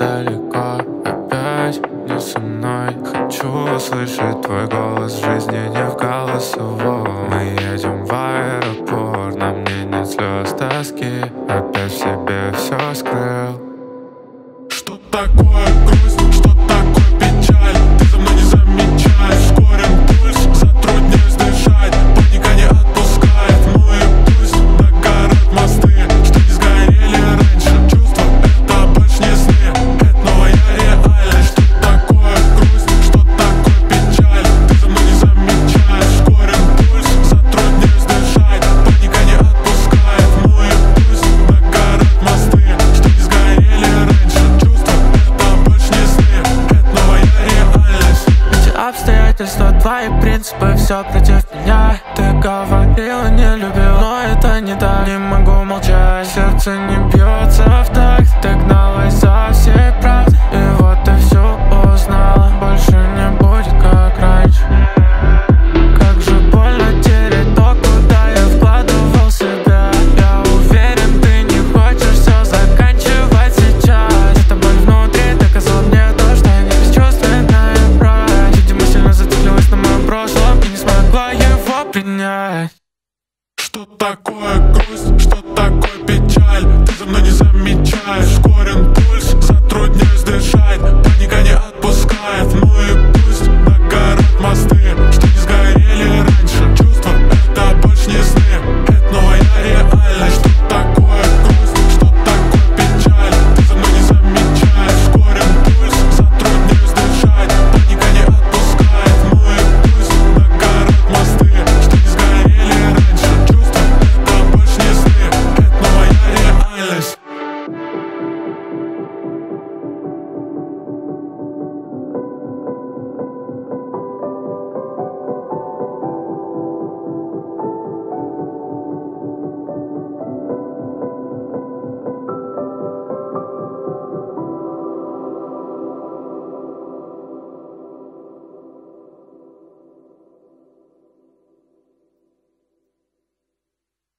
далеко, опять не со мной. Хочу услышать твой голос в жизни, не в голосовом. Мы едем в аэропорт, на мне нет слез, тоски. Опять в себе все скрыл. Что такое грусть, что такое печаль? Ты за мной не замечаешь, ускорен пульс, затрудняюсь дышать. Паника не отпускает, ну и пусть догорят мосты, что не сгорели раньше. Чувства — это больше не сны, это новая реальность. Что такое грусть, что такое печаль? Ты за мной не замечаешь, ускорен пульс, затрудняюсь дышать. Паника не отпускает, ну и пусть догорят мосты, что не сгорели раньше. Обстоятельства, твои принципы, все против меня. Ты говорила, не любил, но это не так. Не могу молчать, сердце не бьется в такт. Ты гналась за